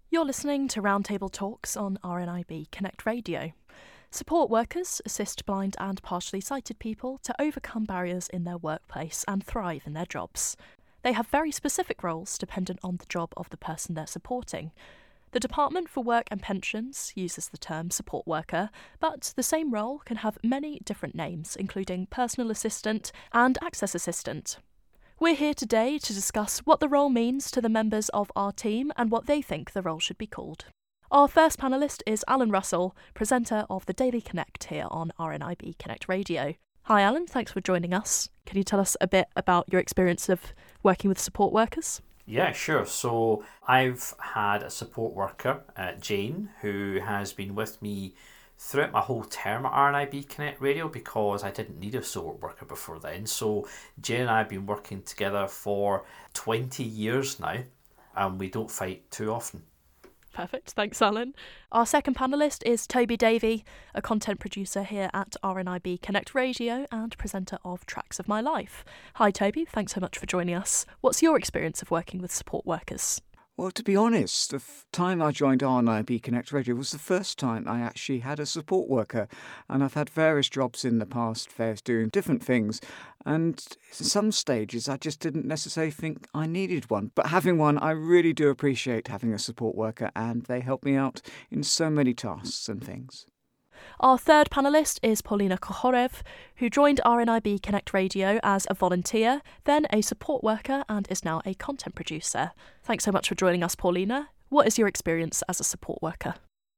You're listening to Roundtable Talks on RNIB Connect Radio. Support workers assist blind and partially sighted people to overcome barriers in their workplace and thrive in their jobs. They have very specific roles dependent on the job of the person they're supporting. The Department for Work and Pensions uses the term support worker, but the same role can have many different names, including personal assistant and access assistant. We're here today to discuss what the role means to the members of our team and what they think the role should be called. Our first panellist is Alan Russell, presenter of the Daily Connect here on RNIB Connect Radio. Hi Alan, thanks for joining us. Can you tell us a bit about your experience of working with support workers? Yeah, sure. So I've had a support worker, Jane, who has been with me throughout my whole term at RNIB Connect Radio because I didn't need a support worker before then. So Jane and I have been working together for 20 years now, and we don't fight too often. Perfect, thanks Alan. Our second panellist is Toby Davey, a content producer here at RNIB Connect Radio and presenter of Tracks of My Life. Hi Toby, thanks so much for joining us. What's your experience of working with support workers? Well, to be honest, the time I joined RNIB Connect Radio was the first time I actually had a support worker. And I've had various jobs in the past, doing different things. And in some stages, I just didn't necessarily think I needed one. But having one, I really do appreciate having a support worker, and they help me out in so many tasks and things. Our third panellist is Paulina Kochorev, who joined RNIB Connect Radio as a volunteer, then a support worker, and is now a content producer. Thanks so much for joining us, Paulina. What is your experience as a support worker?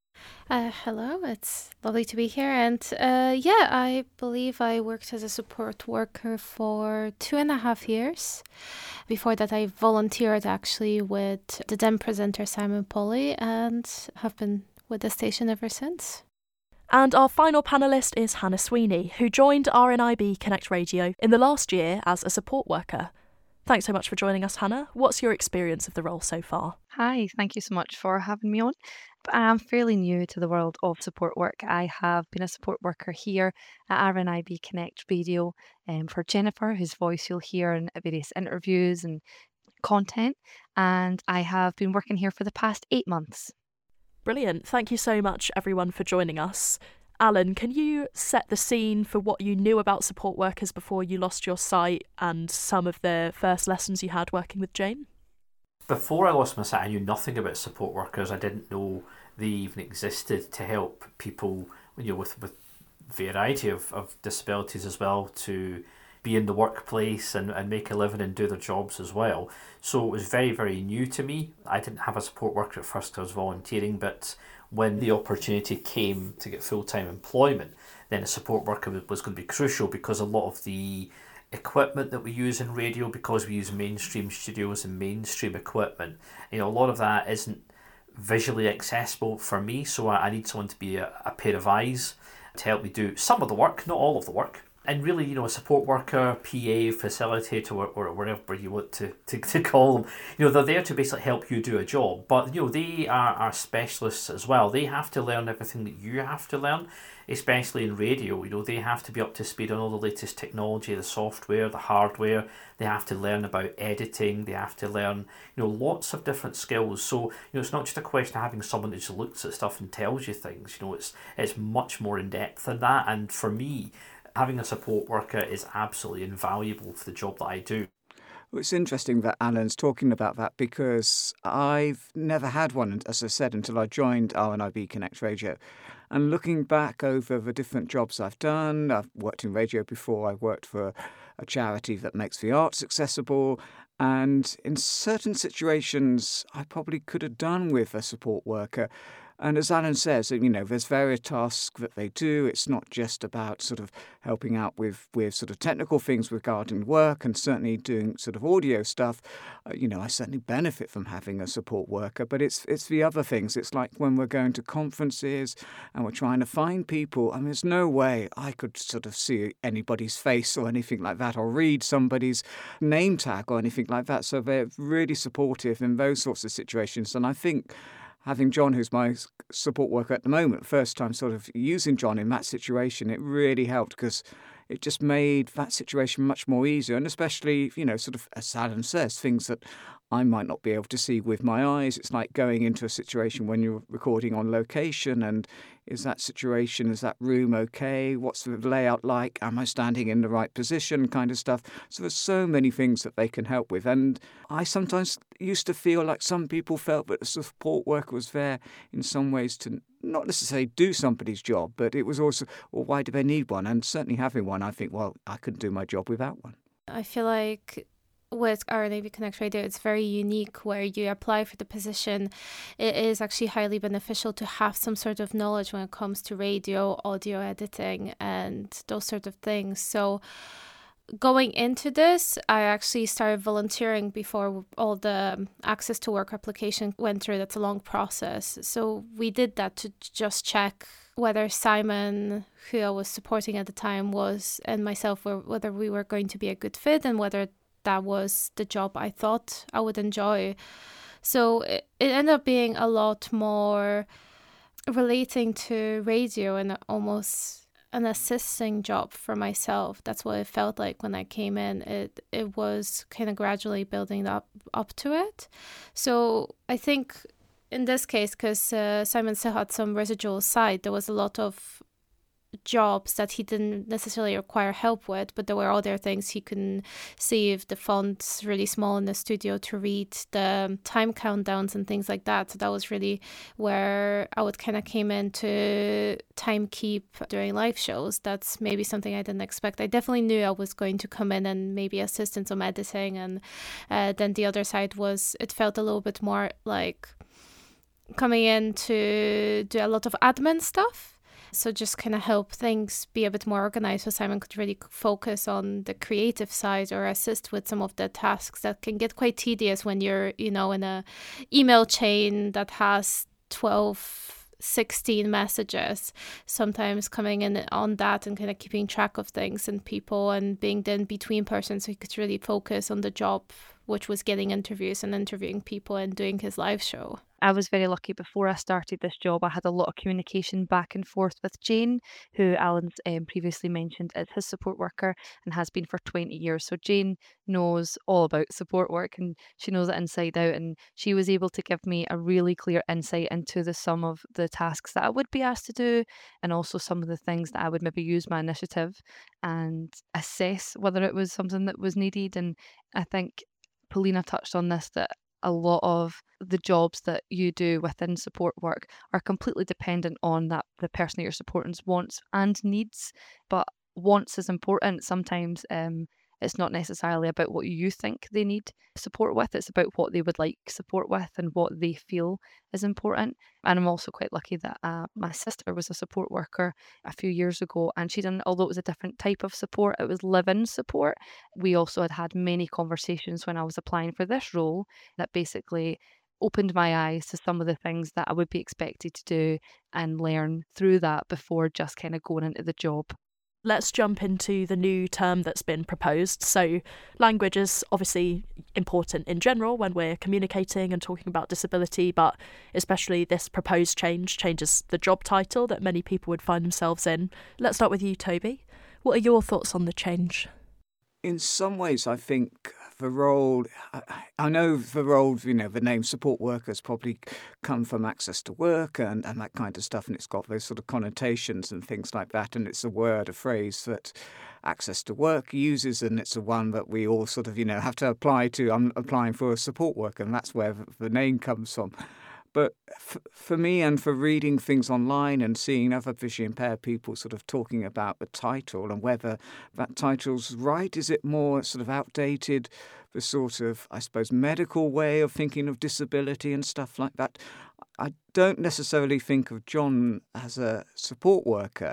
Hello, it's lovely to be here. And I believe I worked as a support worker for 2.5 years. Before that, I volunteered actually with the then presenter Simon Polly and have been with the station ever since. And our final panellist is Hannah Sweeney, who joined RNIB Connect Radio in the last year as a support worker. Thanks so much for joining us, Hannah. What's your experience of the role so far? Hi, thank you so much for having me on. I'm fairly new to the world of support work. I have been a support worker here at RNIB Connect Radio for Jennifer, whose voice you'll hear in various interviews and content. And I have been working here for the past 8 months. Brilliant. Thank you so much, everyone, for joining us. Alan, can you set the scene for what you knew about support workers before you lost your sight and some of the first lessons you had working with Jane? Before I lost my sight, I knew nothing about support workers. I didn't know they even existed to help people with variety of disabilities as well to be in the workplace and make a living and do their jobs as well. So it was very, very new to me. I didn't have a support worker at first. I was volunteering, but when the opportunity came to get full-time employment, then a support worker was going to be crucial because a lot of the equipment that we use in radio, because we use mainstream studios and mainstream equipment, a lot of that isn't visually accessible for me. So I need someone to be a pair of eyes to help me do some of the work, not all of the work. And really, a support worker, PA, facilitator, or whatever you want to call them, they're there to basically help you do a job. But, they are specialists as well. They have to learn everything that you have to learn, especially in radio. They have to be up to speed on all the latest technology, the software, the hardware. They have to learn about editing. They have to learn, lots of different skills. So, it's not just a question of having someone that just looks at stuff and tells you things. It's much more in depth than that. And for me, having a support worker is absolutely invaluable for the job that I do. Well, it's interesting that Alan's talking about that because I've never had one, as I said, until I joined RNIB Connect Radio. And looking back over the different jobs I've done, I've worked in radio before, I worked for a charity that makes the arts accessible. And in certain situations, I probably could have done with a support worker. And as Alan says, there's various tasks that they do. It's not just about sort of helping out with sort of technical things regarding work and certainly doing sort of audio stuff. I certainly benefit from having a support worker, but it's the other things. It's like when we're going to conferences and we're trying to find people. There's no way I could sort of see anybody's face or anything like that or read somebody's name tag or anything like that. So they're really supportive in those sorts of situations. And I think having John, who's my support worker at the moment, first time sort of using John in that situation, it really helped because it just made that situation much more easier. And especially, sort of, as Alan says, things that I might not be able to see with my eyes. It's like going into a situation when you're recording on location, and is that room okay? What's the layout like? Am I standing in the right position? Kind of stuff. So there's so many things that they can help with. And I sometimes used to feel like some people felt that a support worker was there in some ways to not necessarily do somebody's job, but it was also, well, why do they need one? And certainly having one, I think, well, I couldn't do my job without one. I feel like with RNIB Connect Radio, it's very unique where you apply for the position. It is actually highly beneficial to have some sort of knowledge when it comes to radio, audio editing, and those sort of things. So going into this, I actually started volunteering before all the access to work application went through. That's a long process. So we did that to just check whether Simon, who I was supporting at the time, and myself, whether we were going to be a good fit and whether that was the job I thought I would enjoy. So it ended up being a lot more relating to radio and almost an assisting job for myself. That's what it felt like when I came in. It was kind of gradually building up to it. So I think in this case, because Simon still had some residual side, there was a lot of jobs that he didn't necessarily require help with, but there were other things he couldn't see if the font's really small in the studio to read the time countdowns and things like that. So that was really where I would kind of came in to time keep during live shows. That's maybe something I didn't expect. I definitely knew I was going to come in and maybe assist in some editing, and then the other side was, it felt a little bit more like coming in to do a lot of admin stuff. So just kind of help things be a bit more organized so Simon could really focus on the creative side or assist with some of the tasks that can get quite tedious when you're, in a email chain that has 12, 16 messages. Sometimes coming in on that and kind of keeping track of things and people and being the in-between person so he could really focus on the job, which was getting interviews and interviewing people and doing his live show. I was very lucky. Before I started this job, I had a lot of communication back and forth with Jane, who Alan's previously mentioned is his support worker and has been for 20 years. So Jane knows all about support work and she knows it inside out, and she was able to give me a really clear insight into some of the tasks that I would be asked to do, and also some of the things that I would maybe use my initiative and assess whether it was something that was needed. And I think Paulina touched on this, that a lot of the jobs that you do within support work are completely dependent on the person that you're supporting's wants and needs. But wants is important. Sometimes it's not necessarily about what you think they need support with. It's about what they would like support with and what they feel is important. And I'm also quite lucky that my sister was a support worker a few years ago, and although it was a different type of support, it was live-in support. We also had many conversations when I was applying for this role that basically opened my eyes to some of the things that I would be expected to do and learn through that before just kind of going into the job. Let's jump into the new term that's been proposed. So language is obviously important in general when we're communicating and talking about disability, but especially this proposed changes the job title that many people would find themselves in. Let's start with you, Toby. What are your thoughts on the change? In some ways, I think the role, I know the role, the name support workers probably come from access to work and that kind of stuff, and it's got those sort of connotations and things like that, and it's a phrase that access to work uses, and it's the one that we all sort of, have to apply to. I'm applying for a support worker, and that's where the name comes from. But for me, and for reading things online and seeing other visually impaired people sort of talking about the title and whether that title's right, is it more sort of outdated, the sort of, I suppose, medical way of thinking of disability and stuff like that? I don't necessarily think of John as a support worker.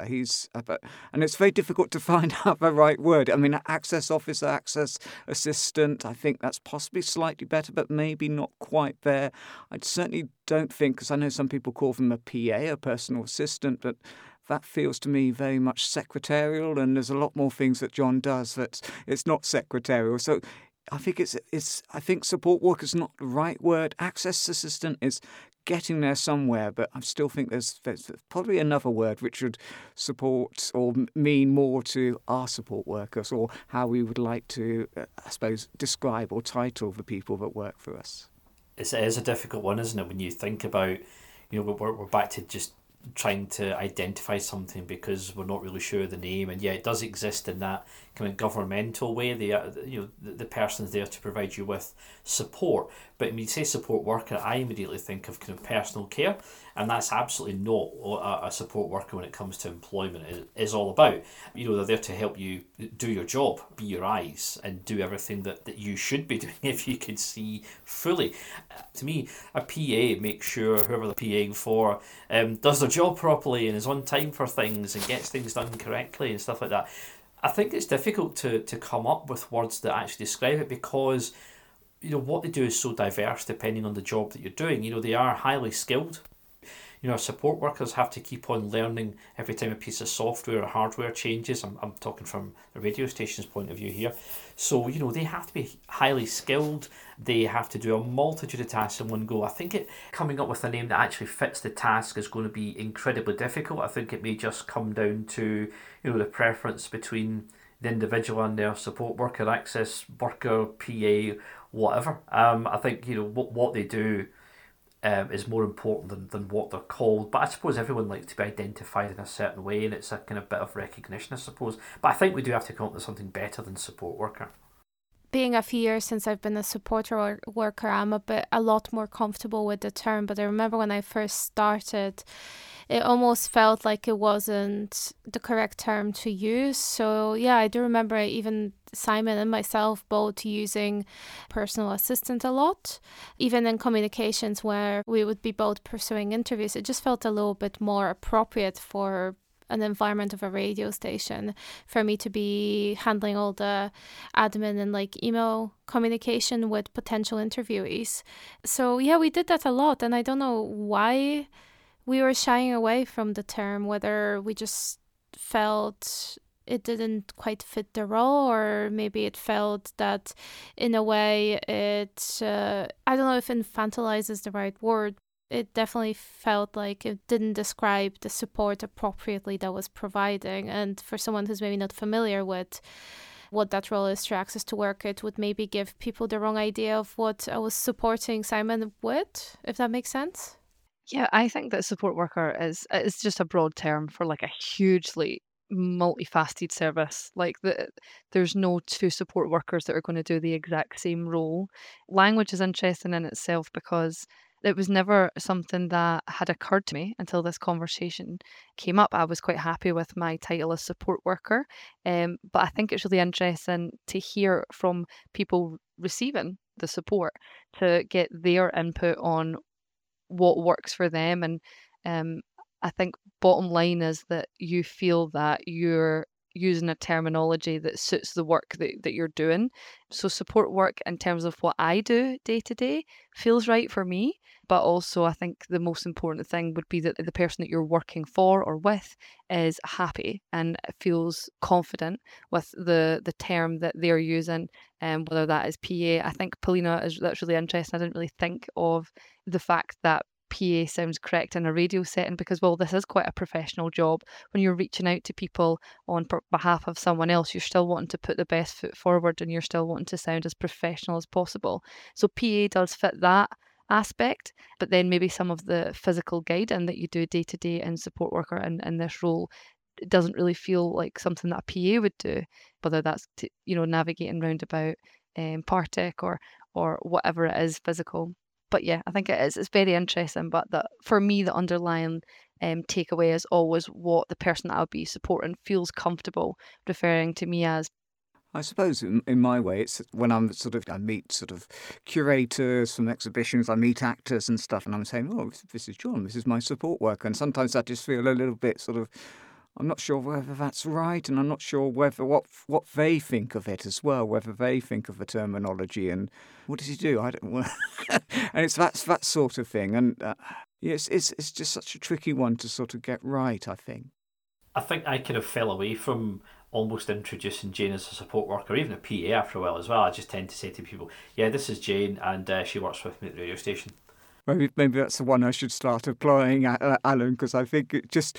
And it's very difficult to find out the right word. I mean, access officer, access assistant, I think that's possibly slightly better, but maybe not quite there. I certainly don't think, because I know some people call them a PA, a personal assistant, but that feels to me very much secretarial, and there's a lot more things that John does that it's not secretarial. So I think I think support worker is not the right word. Access assistant is getting there somewhere, but I still think there's probably another word which would support or mean more to our support workers, or how we would like to, I suppose, describe or title the people that work for us. It is a difficult one, isn't it, when you think about, we're back to just trying to identify something because we're not really sure of the name, and yeah, it does exist in that kind of governmental way. The person's there to provide you with support, but when you say support worker, I immediately think of kind of personal care, and that's absolutely not what a support worker when it comes to employment is all about. They're there to help you do your job, be your eyes, and do everything that you should be doing if you could see fully. To me, a PA makes sure whoever they're PAing for does their job properly and is on time for things and gets things done correctly and stuff like that. I think it's difficult to come up with words that actually describe it, because what they do is so diverse depending on the job that you're doing. They are highly skilled. Our support workers have to keep on learning every time a piece of software or hardware changes. I'm talking from the radio station's point of view here. So, they have to be highly skilled. They have to do a multitude of tasks in one go. I think coming up with a name that actually fits the task is going to be incredibly difficult. I think it may just come down to, the preference between the individual and their support worker, access worker, PA, whatever. I think, what they do is more important than what they're called. But I suppose everyone likes to be identified in a certain way, and it's a kind of bit of recognition, I suppose. But I think we do have to come up with something better than support worker. Being a few years since I've been a support worker, I'm a lot more comfortable with the term. But I remember when I first started, it almost felt like it wasn't the correct term to use. So yeah, I do remember even Simon and myself both using personal assistant a lot. Even in communications where we would be both pursuing interviews, it just felt a little bit more appropriate for an environment of a radio station for me to be handling all the admin and like email communication with potential interviewees. So yeah, we did that a lot, and I don't know why we were shying away from the term, whether we just felt it didn't quite fit the role, or maybe it felt that in a way it, I don't know if infantilized is the right word. It definitely felt like it didn't describe the support appropriately that was providing. And for someone who's maybe not familiar with what that role is through Access to Work, it would maybe give people the wrong idea of what I was supporting Simon with, if that makes sense. Yeah, I think that support worker is just a broad term for like a hugely multifaceted service. There's no two support workers that are going to do the exact same role. Language is interesting in itself because it was never something that had occurred to me until this conversation came up. I was quite happy with my title as support worker, but I think it's really interesting to hear from people receiving the support to get their input on what works for them. And I think bottom line is that you feel that you're using a terminology that suits the work that you're doing. So support work in terms of what I do day to day feels right for me. But also I think the most important thing would be that the person that you're working for or with is happy and feels confident with the term that they're using, and whether that is PA. I think Paulina, that's really interesting. I didn't really think of the fact that PA sounds correct in a radio setting, because, well, this is quite a professional job. When you're reaching out to people on behalf of someone else, you're still wanting to put the best foot forward and you're still wanting to sound as professional as possible. So PA does fit that aspect, but then maybe some of the physical guiding that you do day to day in support worker in this role, it doesn't really feel like something that a PA would do, whether that's navigating roundabout Partick or whatever it is physical. But yeah, I think it is. It's very interesting. But for me, the underlying takeaway is always what the person that I'll be supporting feels comfortable referring to me as. I suppose in my way, it's when I meet sort of curators from exhibitions, I meet actors and stuff, and I'm saying, oh, this is John, this is my support worker. And sometimes I just feel a little bit sort of, I'm not sure whether that's right, and I'm not sure whether what they think of it as well, whether they think of the terminology and what does he do? I don't. And it's that sort of thing, and it's just such a tricky one to sort of get right, I think. I think I kind of fell away from almost introducing Jane as a support worker, even a PA after a while as well. I just tend to say to people, yeah, this is Jane, and she works with me at the radio station. Maybe that's the one I should start applying, Alan, because I think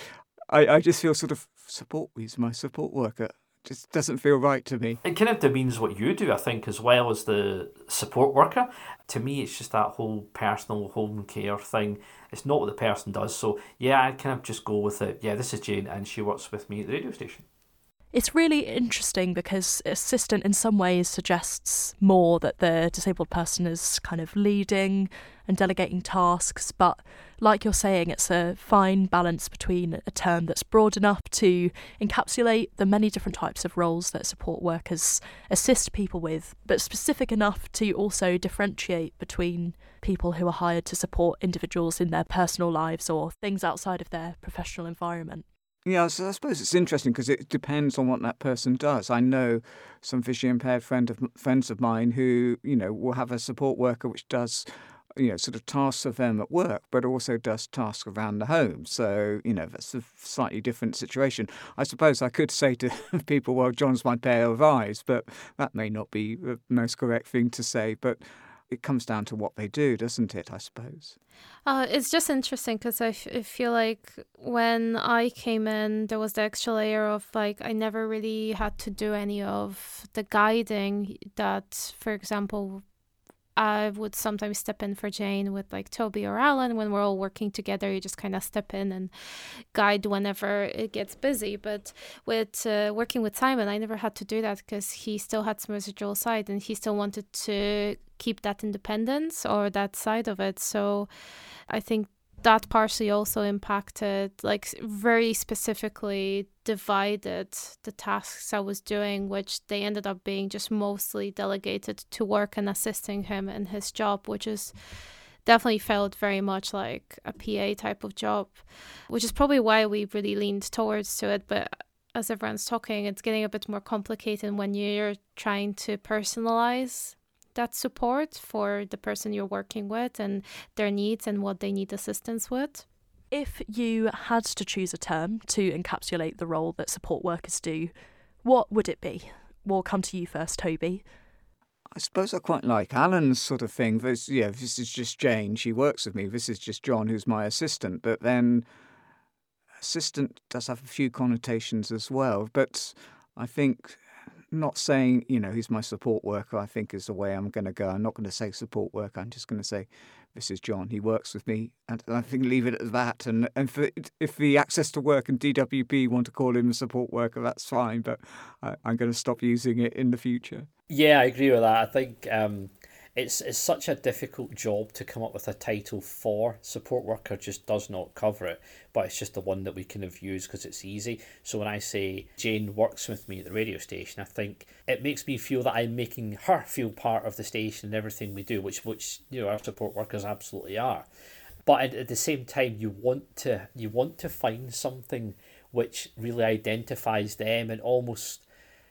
I just feel sort of he's my support worker. Just doesn't feel right to me. It kind of demeans what you do, I think, as well as the support worker. To me, it's just that whole personal home care thing. It's not what the person does. So, yeah, I'd kind of just go with it. Yeah, this is Jane, and she works with me at the radio station. It's really interesting because assistant in some ways suggests more that the disabled person is kind of leading and delegating tasks, but like you're saying, it's a fine balance between a term that's broad enough to encapsulate the many different types of roles that support workers assist people with, but specific enough to also differentiate between people who are hired to support individuals in their personal lives or things outside of their professional environment. Yeah, so I suppose it's interesting because it depends on what that person does. I know some visually impaired friends of mine who, will have a support worker which does, sort of tasks of them at work, but also does tasks around the home. So, that's a slightly different situation. I suppose I could say to people, well, John's my pair of eyes, but that may not be the most correct thing to say. But it comes down to what they do, doesn't it, I suppose? It's just interesting because I feel like when I came in, there was the extra layer of I never really had to do any of the guiding that, for example, I would sometimes step in for Jane with Toby or Alan when we're all working together. You just kind of step in and guide whenever it gets busy. But with working with Simon, I never had to do that because he still had some residual side and he still wanted to keep that independence or that side of it. So I think that partially also impacted, very specifically divided the tasks I was doing, which they ended up being just mostly delegated to work and assisting him in his job, which is definitely felt very much like a PA type of job, which is probably why we really leaned towards to it. But as everyone's talking, it's getting a bit more complicated when you're trying to personalize that support for the person you're working with and their needs and what they need assistance with. If you had to choose a term to encapsulate the role that support workers do, what would it be? We'll come to you first, Toby. I suppose I quite like Alan's sort of thing. This is just Jane, she works with me. This is just John, who's my assistant. But then assistant does have a few connotations as well. But I think not saying, he's my support worker, I think is the way I'm going to go. I'm not going to say support worker. I'm just going to say, this is John. He works with me. And I think leave it at that. And if the Access to Work and DWP want to call him a support worker, that's fine. But I'm going to stop using it in the future. Yeah, I agree with that. I think it's such a difficult job to come up with a title for. Support worker just does not cover it, but it's just the one that we kind of use because it's easy. So when I say Jane works with me at the radio station, I think it makes me feel that I'm making her feel part of the station and everything we do, which our support workers absolutely are. But at the same time, you want to find something which really identifies them and almost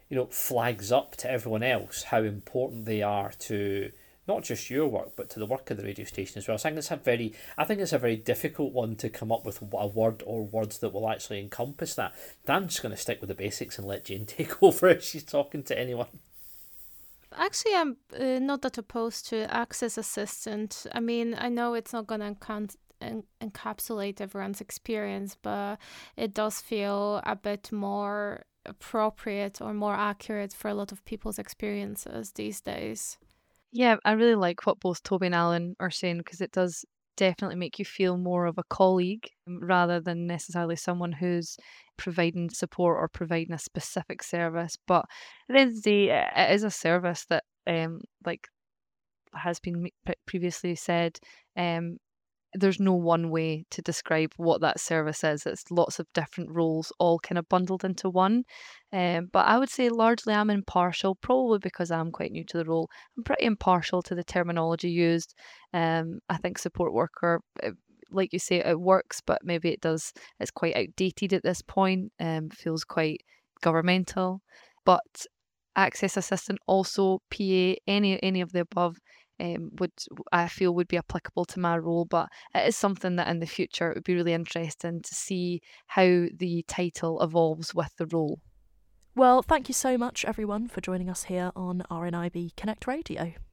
flags up to everyone else how important they are to not just your work, but to the work of the radio station as well. So I think it's a very difficult one to come up with a word or words that will actually encompass that. I'm just going to stick with the basics and let Jane take over if she's talking to anyone. Actually, I'm not that opposed to Access Assistant. I mean, I know it's not going to encapsulate everyone's experience, but it does feel a bit more appropriate or more accurate for a lot of people's experiences these days. Yeah, I really like what both Toby and Alan are saying because it does definitely make you feel more of a colleague rather than necessarily someone who's providing support or providing a specific service. But at the end of the day, it is a service that, has been previously said, there's no one way to describe what that service is. It's lots of different roles all kind of bundled into one. But I would say largely I'm impartial, probably because I'm quite new to the role. I'm pretty impartial to the terminology used. I think support worker, like you say, it works, but maybe it's quite outdated at this point, feels quite governmental. But Access Assistant, also PA, any of the above, I feel would be applicable to my role, but it is something that in the future it would be really interesting to see how the title evolves with the role. Well, thank you so much everyone for joining us here on RNIB Connect Radio.